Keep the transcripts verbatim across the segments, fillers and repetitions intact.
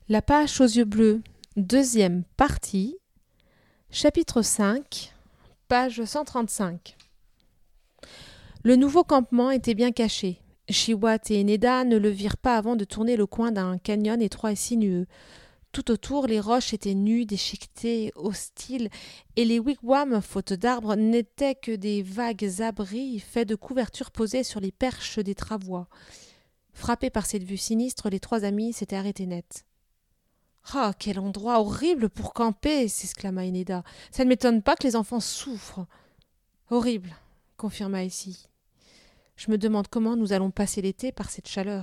La page aux yeux bleus, deuxième partie, chapitre cinq, page cent trente-cinq. Le nouveau campement était bien caché. Chiwat et Eneda ne le virent pas avant de tourner le coin d'un canyon étroit et sinueux. Tout autour, les roches étaient nues, déchiquetées, hostiles, et les wigwams, faute d'arbres, n'étaient que des vagues abris faits de couvertures posées sur les perches des travois. Frappés par cette vue sinistre, les trois amis s'étaient arrêtés net. « Ah, quel endroit horrible pour camper !» s'exclama Eneda. « Ça ne m'étonne pas que les enfants souffrent. »« Horrible, » confirma Essie. « Je me demande comment nous allons passer l'été par cette chaleur. »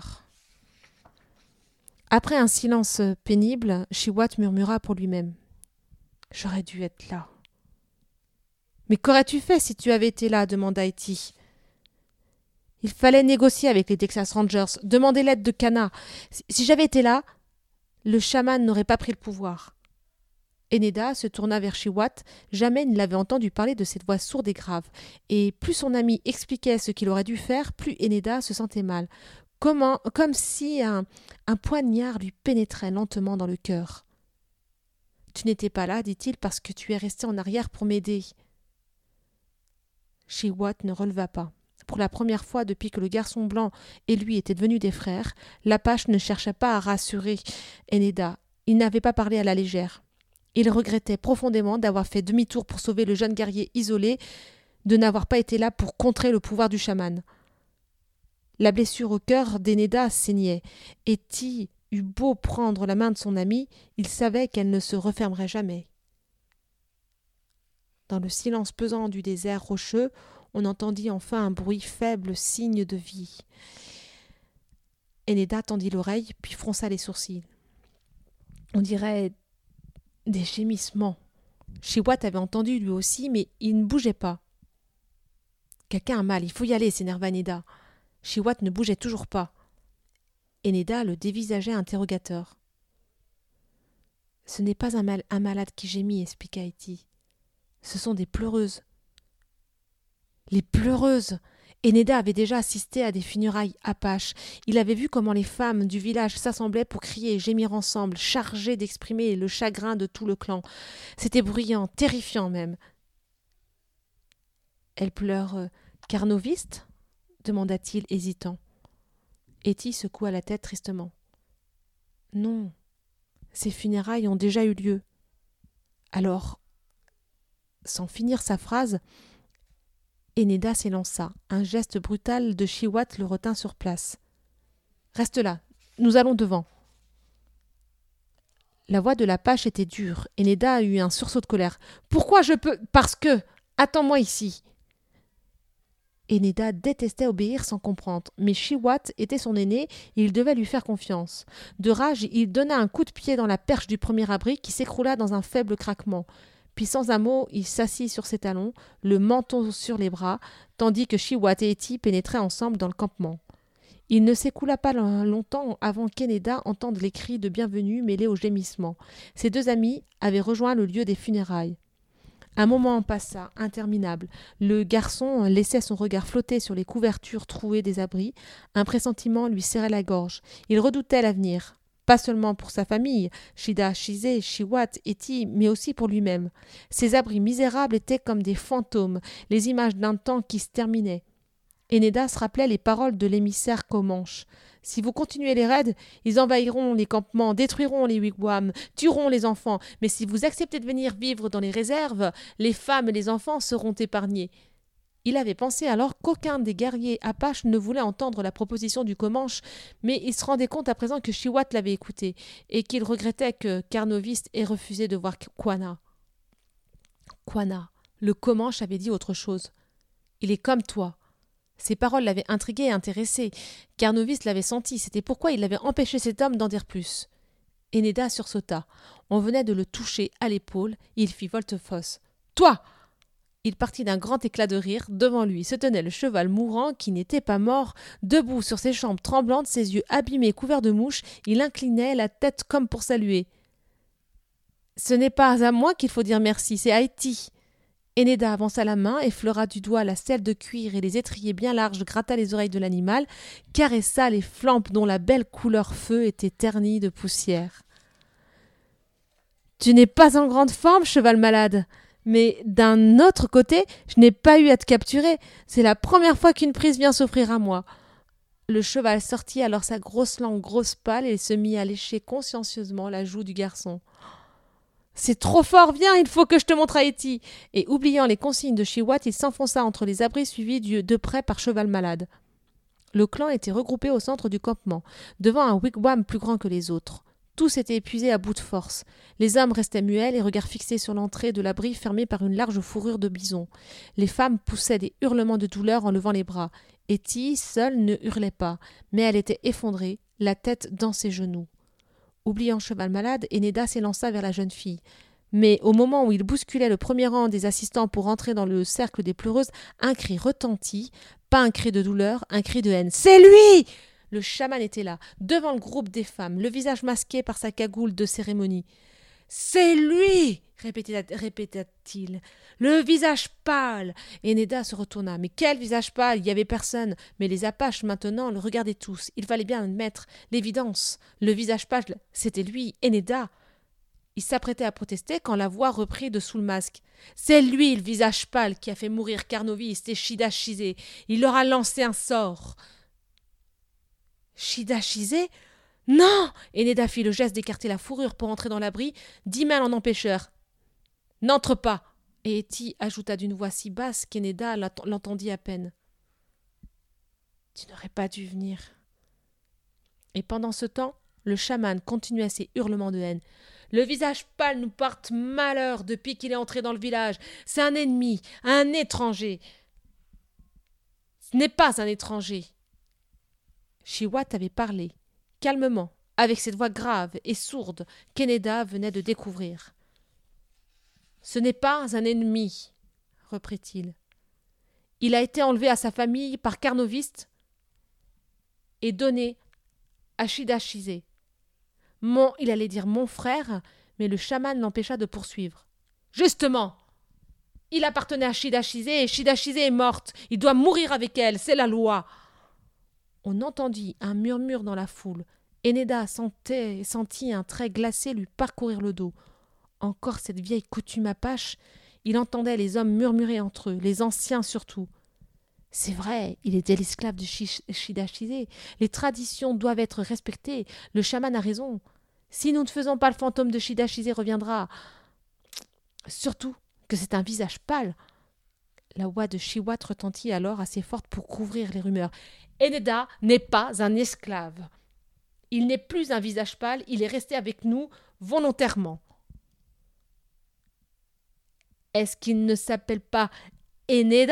Après un silence pénible, Chiwat murmura pour lui-même. « J'aurais dû être là. »« Mais qu'aurais-tu fait si tu avais été là ?» demanda Etty. « Il fallait négocier avec les Texas Rangers, demander l'aide de Cana. Si, si j'avais été là, le chaman n'aurait pas pris le pouvoir. » Eneda se tourna vers Chiwat. Jamais il ne l'avait entendu parler de cette voix sourde et grave. Et plus son ami expliquait ce qu'il aurait dû faire, plus Eneda se sentait mal. Comment, comme si un, un poignard lui pénétrait lentement dans le cœur. « Tu n'étais pas là, dit-il, parce que tu es resté en arrière pour m'aider. » Chiwat ne releva pas. Pour la première fois depuis que le garçon blanc et lui étaient devenus des frères, l'Apache ne cherchait pas à rassurer Eneda. Il n'avait pas parlé à la légère. Il regrettait profondément d'avoir fait demi-tour pour sauver le jeune guerrier isolé, de n'avoir pas été là pour contrer le pouvoir du chaman. La blessure au cœur d'Eneda saignait. Etty eut beau prendre la main de son ami, il savait qu'elle ne se refermerait jamais. Dans le silence pesant du désert rocheux, on entendit enfin un bruit faible, signe de vie. Eneda tendit l'oreille, puis fronça les sourcils. On dirait des gémissements. Chiwat avait entendu lui aussi, mais il ne bougeait pas. « Quelqu'un a mal, il faut y aller » s'énerva Eneda. Chiwat ne bougeait toujours pas. Eneda le dévisageait interrogateur. « Ce n'est pas un, mal, un malade qui gémit, expliqua Etty. Ce sont des pleureuses. » Les pleureuses! Eneda avait déjà assisté à des funérailles apaches. Il avait vu comment les femmes du village s'assemblaient pour crier et gémir ensemble, chargées d'exprimer le chagrin de tout le clan. C'était bruyant, terrifiant même. « Elle pleure euh, carnoviste ?» demanda-t-il hésitant. Etty secoua la tête tristement. « Non, ces funérailles ont déjà eu lieu. » Alors, sans finir sa phrase, Eneda s'élança. Un geste brutal de Chiwat le retint sur place. « Reste là, nous allons devant. » La voix de l'Apache était dure. Eneda eut un sursaut de colère. « Pourquoi je peux... Parce que... Attends-moi ici !» Eneda détestait obéir sans comprendre, mais Chiwat était son aîné et il devait lui faire confiance. De rage, il donna un coup de pied dans la perche du premier abri qui s'écroula dans un faible craquement. Puis sans un mot, il s'assit sur ses talons, le menton sur les bras, tandis que Chiwat et Etty pénétraient ensemble dans le campement. Il ne s'écoula pas longtemps avant qu'Eneda entende les cris de bienvenue mêlés aux gémissements. Ses deux amis avaient rejoint le lieu des funérailles. Un moment passa, interminable. Le garçon laissait son regard flotter sur les couvertures trouées des abris. Un pressentiment lui serrait la gorge. Il redoutait l'avenir. Pas seulement pour sa famille, Shida, Shizé, Chiwat, Etty, mais aussi pour lui-même. Ces abris misérables étaient comme des fantômes, les images d'un temps qui se terminait. Eneda se rappelait les paroles de l'émissaire Comanche. « Si vous continuez les raids, ils envahiront les campements, détruiront les wigwams, tueront les enfants. Mais si vous acceptez de venir vivre dans les réserves, les femmes et les enfants seront épargnés. » Il avait pensé alors qu'aucun des guerriers apaches ne voulait entendre la proposition du Comanche, mais il se rendait compte à présent que Chiwat l'avait écouté et qu'il regrettait que Carnoviste ait refusé de voir Quanah. Quanah, le Comanche avait dit autre chose. « Il est comme toi. » Ces paroles l'avaient intrigué et intéressé. Carnoviste l'avait senti, c'était pourquoi il avait empêché cet homme d'en dire plus. Eneda sursauta. On venait de le toucher à l'épaule et il fit volte-face. « Toi !» Il partit d'un grand éclat de rire. Devant lui se tenait le cheval mourant qui n'était pas mort. Debout sur ses jambes tremblantes, ses yeux abîmés couverts de mouches, il inclinait la tête comme pour saluer. « Ce n'est pas à moi qu'il faut dire merci, c'est à Etty. » Eneda avança la main, effleura du doigt la selle de cuir et les étriers bien larges gratta les oreilles de l'animal, caressa les flampes dont la belle couleur feu était ternie de poussière. Tu n'es pas en grande forme, cheval malade. Mais d'un autre côté, je n'ai pas eu à te capturer. C'est la première fois qu'une prise vient s'offrir à moi. Le cheval sortit alors sa grosse langue grosse pâle et se mit à lécher consciencieusement la joue du garçon. C'est trop fort, viens, il faut que je te montre Haïti. Et oubliant les consignes de Chihuat, il s'enfonça entre les abris suivis de près par cheval malade. Le clan était regroupé au centre du campement, devant un wigwam plus grand que les autres. Tous étaient épuisés à bout de force. Les hommes restaient muets, les regards fixés sur l'entrée de l'abri fermé par une large fourrure de bison. Les femmes poussaient des hurlements de douleur en levant les bras. Etty, seule, ne hurlait pas, mais elle était effondrée, la tête dans ses genoux. Oubliant cheval malade, Eneda s'élança vers la jeune fille. Mais au moment où il bousculait le premier rang des assistants pour entrer dans le cercle des pleureuses, un cri retentit, pas un cri de douleur, un cri de haine. « C'est lui !» Le chaman était là, devant le groupe des femmes, le visage masqué par sa cagoule de cérémonie. « C'est lui !» répéta-t-il. « Le visage pâle !» Eneda se retourna. Mais quel visage pâle! Il n'y avait personne. Mais les Apaches, maintenant, le regardaient tous. Il fallait bien admettre l'évidence. Le visage pâle, c'était lui, Eneda. Il s'apprêtait à protester quand la voix reprit de sous le masque. « C'est lui, le visage pâle, qui a fait mourir Carnoviste et Shida Shizé. Il leur a lancé un sort. » Shida Shizé ? Non ! Eneda fit le geste d'écarter la fourrure pour entrer dans l'abri. Dix mains l'en empêchèrent. « N'entre pas !» Et Etty ajouta d'une voix si basse qu'Eneda l'entendit à peine. « Tu n'aurais pas dû venir. » Et pendant ce temps, le chaman continuait ses hurlements de haine. « Le visage pâle nous porte malheur depuis qu'il est entré dans le village. C'est un ennemi, un étranger. » Ce n'est pas un étranger. Chihuat avait parlé, calmement, avec cette voix grave et sourde qu'Eneda venait de découvrir. « Ce n'est pas un ennemi, » reprit-il. « Il a été enlevé à sa famille par Carnoviste et donné à Shida Shizé. Mon, il allait dire mon frère, mais le chaman l'empêcha de poursuivre. « Justement, il appartenait à Shida Shizé et Shida Shizé est morte. Il doit mourir avec elle, c'est la loi. » On entendit un murmure dans la foule. Eneda sentait, sentit un trait glacé lui parcourir le dos. Encore cette vieille coutume apache, il entendait les hommes murmurer entre eux, les anciens surtout. C'est vrai, il était l'esclave de Shida Shizé. Les traditions doivent être respectées. Le chaman a raison. Si nous ne faisons pas, le fantôme de Shida Shizé reviendra. Surtout que c'est un visage pâle. La voix de Chihuat retentit alors assez forte pour couvrir les rumeurs. Eneda n'est pas un esclave. Il n'est plus un visage pâle, il est resté avec nous volontairement. Est-ce qu'il ne s'appelle pas Eneda ?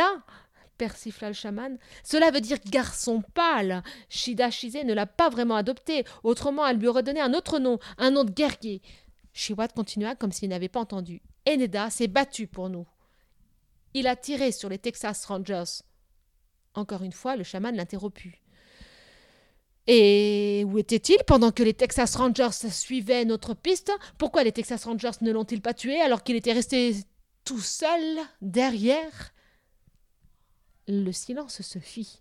Persifla le chaman. Cela veut dire garçon pâle. Shida Shizé ne l'a pas vraiment adopté, autrement elle lui aurait donné un autre nom, un nom de guerrier. Chihuat continua comme s'il n'avait pas entendu. Eneda s'est battu pour nous. Il a tiré sur les Texas Rangers. Encore une fois, le chaman l'interromput. Et où était-il pendant que les Texas Rangers suivaient notre piste ? Pourquoi les Texas Rangers ne l'ont-ils pas tué alors qu'il était resté tout seul derrière ? Le silence se fit.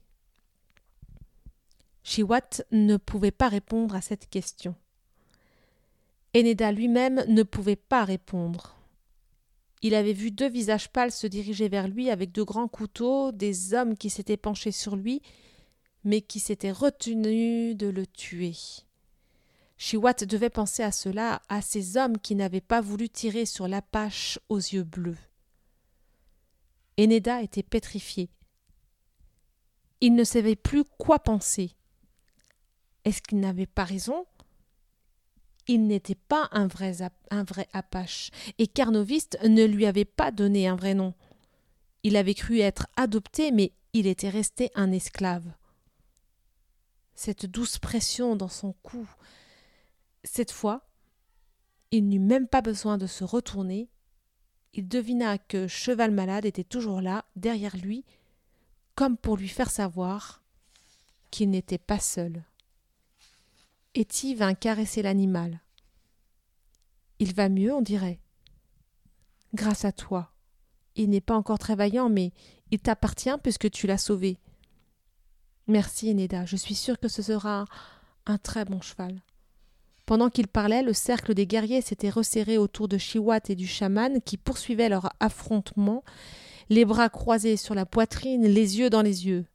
Chihuat ne pouvait pas répondre à cette question. Eneda lui-même ne pouvait pas répondre. Il avait vu deux visages pâles se diriger vers lui avec de grands couteaux, des hommes qui s'étaient penchés sur lui, mais qui s'étaient retenus de le tuer. Chihuat devait penser à cela, à ces hommes qui n'avaient pas voulu tirer sur l'Apache aux yeux bleus. Eneda était pétrifié. Il ne savait plus quoi penser. Est-ce qu'il n'avait pas raison ? Il n'était pas un vrai, un vrai Apache, et Carnoviste ne lui avait pas donné un vrai nom. Il avait cru être adopté, mais il était resté un esclave. Cette douce pression dans son cou. Cette fois, il n'eut même pas besoin de se retourner. Il devina que Cheval Malade était toujours là, derrière lui, comme pour lui faire savoir qu'il n'était pas seul. Etty vint caresser l'animal. Il va mieux, on dirait. Grâce à toi. Il n'est pas encore très vaillant, mais il t'appartient puisque tu l'as sauvé. Merci, Eneda. Je suis sûre que ce sera un très bon cheval. Pendant qu'ils parlaient, le cercle des guerriers s'était resserré autour de Chiwat et du chaman qui poursuivaient leur affrontement, les bras croisés sur la poitrine, les yeux dans les yeux.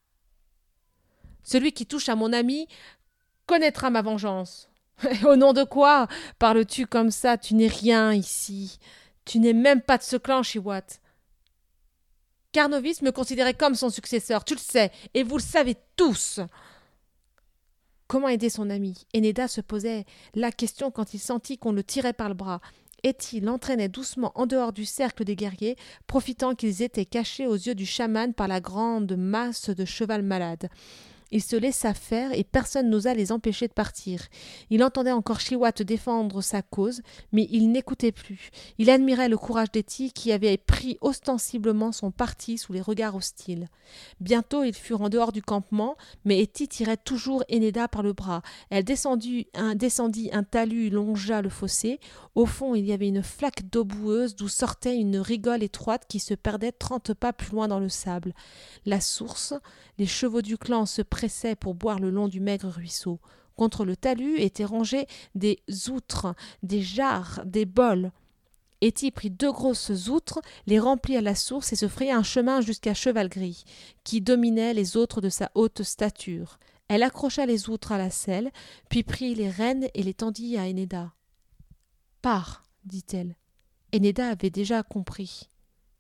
« Celui qui touche à mon ami connaîtra ma vengeance. Au nom de quoi parles-tu comme ça? Tu n'es rien ici. Tu n'es même pas de ce clan, Chiwat. Carnovis me considérait comme son successeur, tu le sais, et vous le savez tous. » Comment aider son ami? Eneda se posait la question quand il sentit qu'on le tirait par le bras. Eti l'entraînait doucement en dehors du cercle des guerriers, profitant qu'ils étaient cachés aux yeux du chaman par la grande masse de cheval malade. Il se laissa faire et personne n'osa les empêcher de partir. Il entendait encore Chiwat défendre sa cause, mais il n'écoutait plus. Il admirait le courage d'Eti qui avait pris ostensiblement son parti sous les regards hostiles. Bientôt ils furent en dehors du campement, mais Eti tirait toujours Eneda par le bras. Elle descendit un, descendit un talus, longea le fossé. Au fond, il y avait une flaque d'eau boueuse d'où sortait une rigole étroite qui se perdait trente pas plus loin dans le sable. La source, les chevaux du clan se pressaient pour boire le long du maigre ruisseau. Contre le talus étaient rangés des outres, des jarres, des bols. Eti prit deux grosses outres, les remplit à la source et se fraya un chemin jusqu'à Cheval Gris, qui dominait les autres de sa haute stature. Elle accrocha les outres à la selle, puis prit les rênes et les tendit à Eneda. « Pars, dit-elle. Eneda avait déjà compris.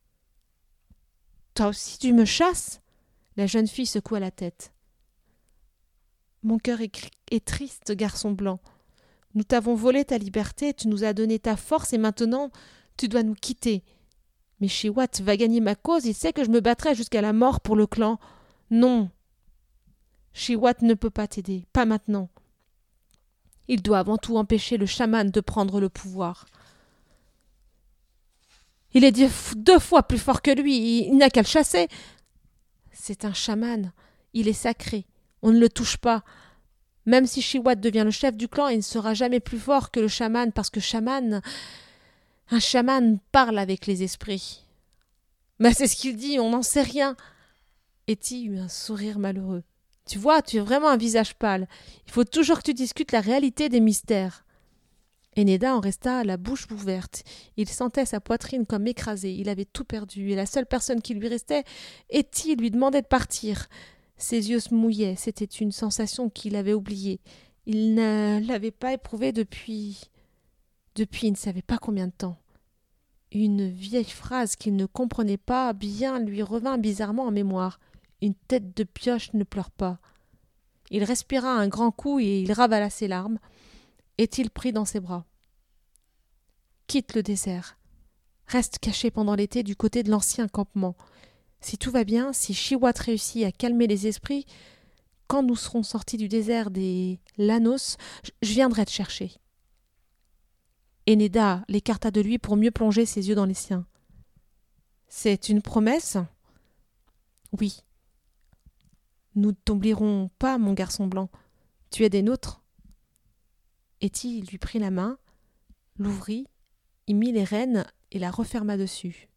« Toi aussi tu me chasses ?» La jeune fille secoua la tête. « Mon cœur est, est triste, garçon blanc. Nous t'avons volé ta liberté, tu nous as donné ta force et maintenant tu dois nous quitter. Mais Chiwat va gagner ma cause, il sait que je me battrai jusqu'à la mort pour le clan. Non. Chiwat ne peut pas t'aider, pas maintenant. Il doit avant tout empêcher le chaman de prendre le pouvoir. Il est deux fois plus fort que lui, il n'a qu'à le chasser. C'est un chaman, il est sacré, on ne le touche pas. Même si Chiwat devient le chef du clan, il ne sera jamais plus fort que le chaman, parce que chaman, un chaman parle avec les esprits. Mais c'est ce qu'il dit, on n'en sait rien. Eti eut un sourire malheureux. Tu vois, tu as vraiment un visage pâle. Il faut toujours que tu discutes la réalité des mystères. Eneda en resta la bouche ouverte. Il sentait sa poitrine comme écrasée. Il avait tout perdu, et la seule personne qui lui restait, Eti, lui demandait de partir. Ses yeux se mouillaient. C'était une sensation qu'il avait oubliée. Il ne l'avait pas éprouvée depuis... depuis il ne savait pas combien de temps. Une vieille phrase qu'il ne comprenait pas bien lui revint bizarrement en mémoire. Une tête de pioche ne pleure pas. Il respira un grand coup et il ravala ses larmes. Est-il pris dans ses bras? Quitte le désert. Reste caché pendant l'été du côté de l'ancien campement. Si tout va bien, si Chiwat réussit à calmer les esprits, quand nous serons sortis du désert des Lanos, je viendrai te chercher. Eneda l'écarta de lui pour mieux plonger ses yeux dans les siens. C'est une promesse? Oui. Nous ne t'oublierons pas, mon garçon blanc. Tu es des nôtres. Eti lui prit la main, l'ouvrit, y mit les rênes et la referma dessus.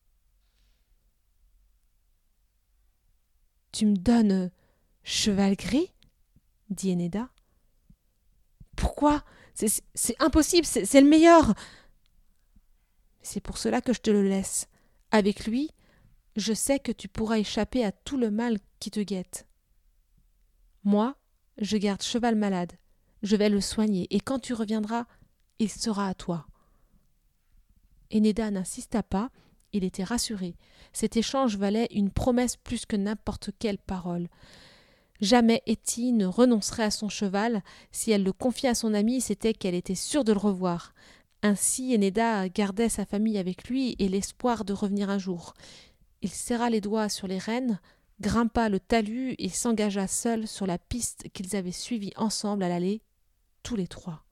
« Tu me donnes Cheval Gris ?» dit Eneda. « Pourquoi? C'est, c'est impossible, c'est, c'est le meilleur !»« C'est pour cela que je te le laisse. Avec lui, je sais que tu pourras échapper à tout le mal qui te guette. Moi, je garde Cheval malade. Je vais le soigner, et quand tu reviendras, il sera à toi. » Eneda n'insista pas, il était rassuré. Cet échange valait une promesse plus que n'importe quelle parole. Jamais Eti ne renoncerait à son cheval. Si elle le confiait à son ami, c'était qu'elle était sûre de le revoir. Ainsi, Eneda gardait sa famille avec lui et l'espoir de revenir un jour. Il serra les doigts sur les rênes, grimpa le talus et s'engagea seul sur la piste qu'ils avaient suivie ensemble à l'aller, tous les trois.